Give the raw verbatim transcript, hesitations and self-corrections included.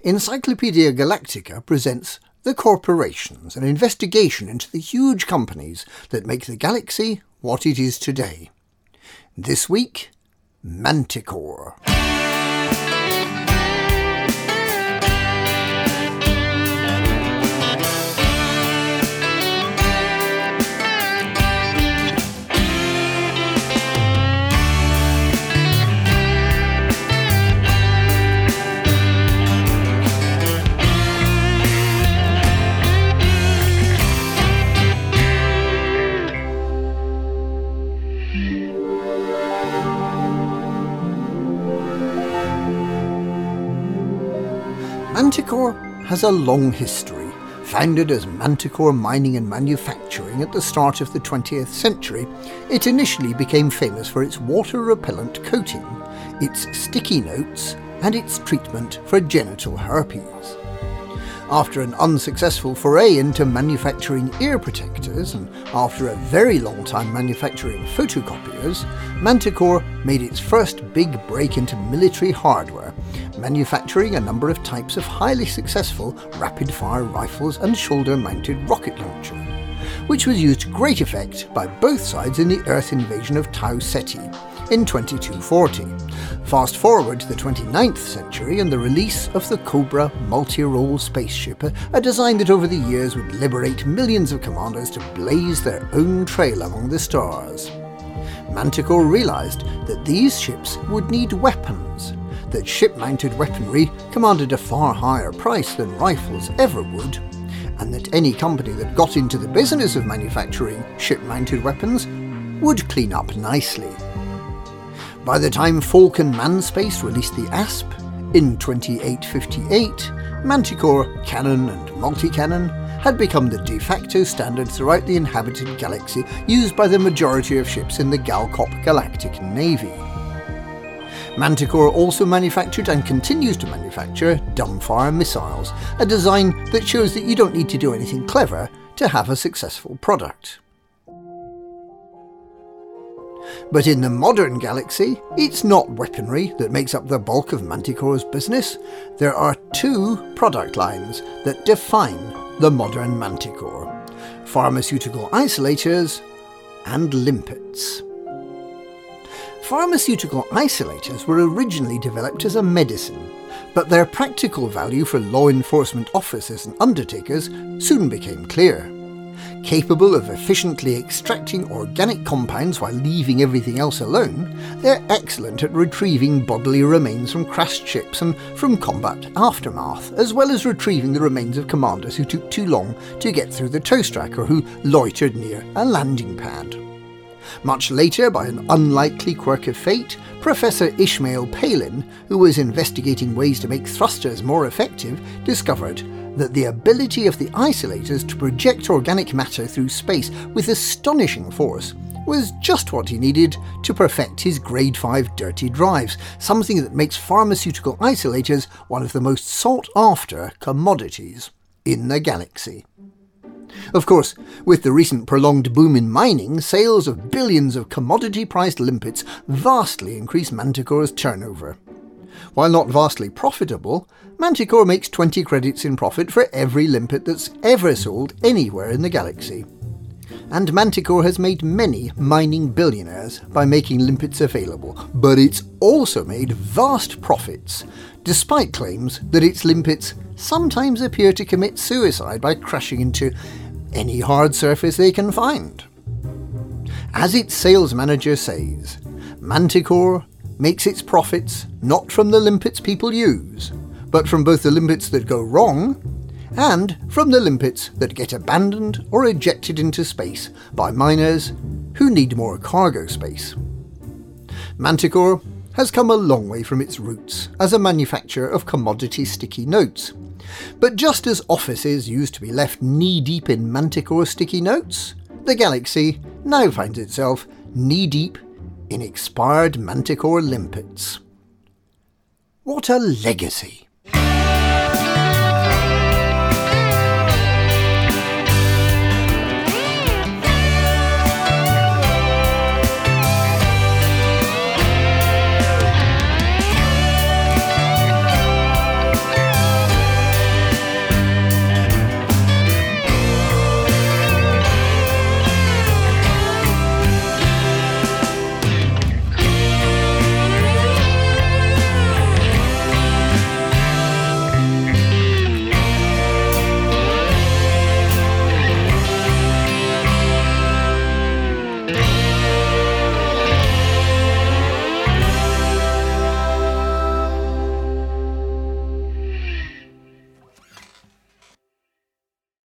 Encyclopaedia Galactica presents The Corporations, an investigation into the huge companies that make the galaxy what it is today. This week, Manticore. Manticore has a long history. Founded as Manticore Mining and Manufacturing at the start of the twentieth century, it initially became famous for its water-repellent coating, its sticky notes, and its treatment for genital herpes. After an unsuccessful foray into manufacturing ear protectors, and after a very long time manufacturing photocopiers, Manticore made its first big break into military hardware, manufacturing a number of types of highly successful rapid-fire rifles and shoulder-mounted rocket launcher, which was used to great effect by both sides in the Earth invasion of Tau Ceti in twenty-two forty. Fast forward to the twenty-ninth century and the release of the Cobra multi-role spaceship, a design that over the years would liberate millions of commanders to blaze their own trail among the stars. Manticore realised that these ships would need weapons, that ship-mounted weaponry commanded a far higher price than rifles ever would, and that any company that got into the business of manufacturing ship-mounted weapons would clean up nicely. By the time Falcon Manspace released the A S P in twenty-eight fifty-eight, Manticore cannon and multi-cannon had become the de facto standard throughout the inhabited galaxy, used by the majority of ships in the Galcop Galactic Navy. Manticore also manufactured and continues to manufacture dumbfire missiles, a design that shows that you don't need to do anything clever to have a successful product. But in the modern galaxy, it's not weaponry that makes up the bulk of Manticore's business. There are two product lines that define the modern Manticore: pharmaceutical isolators and limpets. Pharmaceutical isolators were originally developed as a medicine, but their practical value for law enforcement officers and undertakers soon became clear. Capable of efficiently extracting organic compounds while leaving everything else alone, they're excellent at retrieving bodily remains from crashed ships and from combat aftermath, as well as retrieving the remains of commanders who took too long to get through the toast rack or who loitered near a landing pad. Much later, by an unlikely quirk of fate, Professor Ishmael Palin, who was investigating ways to make thrusters more effective, discovered that the ability of the isolators to project organic matter through space with astonishing force was just what he needed to perfect his grade five dirty drives, something that makes pharmaceutical isolators one of the most sought-after commodities in the galaxy. Of course, with the recent prolonged boom in mining, sales of billions of commodity-priced limpets vastly increase Manticore's turnover. While not vastly profitable, Manticore makes twenty credits in profit for every limpet that's ever sold anywhere in the galaxy. And Manticore has made many mining billionaires by making limpets available, but it's also made vast profits, despite claims that its limpets sometimes appear to commit suicide by crashing into any hard surface they can find. As its sales manager says, Manticore makes its profits not from the limpets people use, but from both the limpets that go wrong and from the limpets that get abandoned or ejected into space by miners who need more cargo space. Manticore has come a long way from its roots as a manufacturer of commodity sticky notes. But just as offices used to be left knee-deep in Manticore sticky notes, the galaxy now finds itself knee-deep in expired Manticore limpets. What a legacy!